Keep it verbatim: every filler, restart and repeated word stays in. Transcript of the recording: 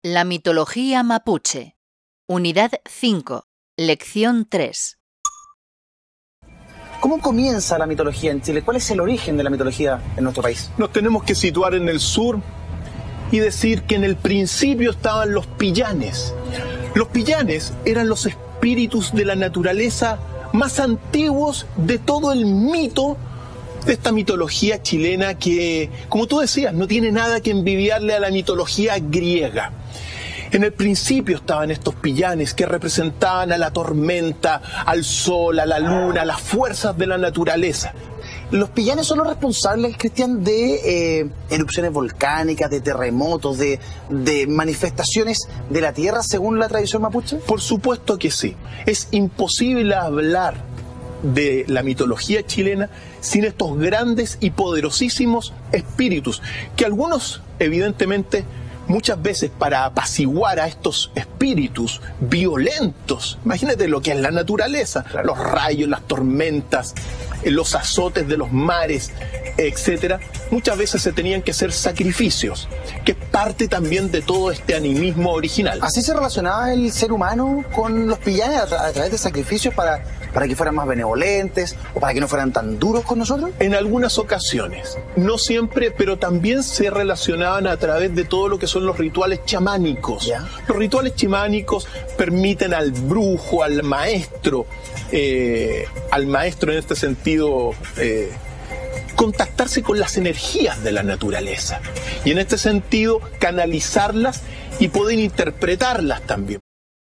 La mitología mapuche. Unidad cinco. Lección tres. ¿Cómo comienza la mitología en Chile? ¿Cuál es el origen de la mitología en nuestro país? Nos tenemos que situar en el sur y decir que en el principio estaban los pillanes. Los pillanes eran los espíritus de la naturaleza más antiguos de todo el mito de esta mitología chilena que, como tú decías, no tiene nada que envidiarle a la mitología griega. En el principio estaban estos pillanes que representaban a la tormenta, al sol, a la luna, a las fuerzas de la naturaleza. Los pillanes son los responsables, Cristian, de eh, erupciones volcánicas, de terremotos, de, de manifestaciones de la tierra, según la tradición mapuche. Por supuesto que sí. Es imposible hablar de la mitología chilena sin estos grandes y poderosísimos espíritus, que algunos, evidentemente, muchas veces para apaciguar a estos espíritus violentos, imagínate lo que es la naturaleza, claro, los rayos, las tormentas, los azotes de los mares, etcétera, muchas veces se tenían que hacer sacrificios, que es parte también de todo este animismo original. ¿Así se relacionaba el ser humano con los pillanes a, tra- a través de sacrificios para, para que fueran más benevolentes o para que no fueran tan duros con nosotros? En algunas ocasiones, no siempre, pero también se relacionaban a través de todo lo que son los rituales chamánicos. ¿Ya? Los rituales chamánicos permiten al brujo, al maestro, eh, al maestro en este sentido, eh, contactarse con las energías de la naturaleza y en este sentido canalizarlas y poder interpretarlas también.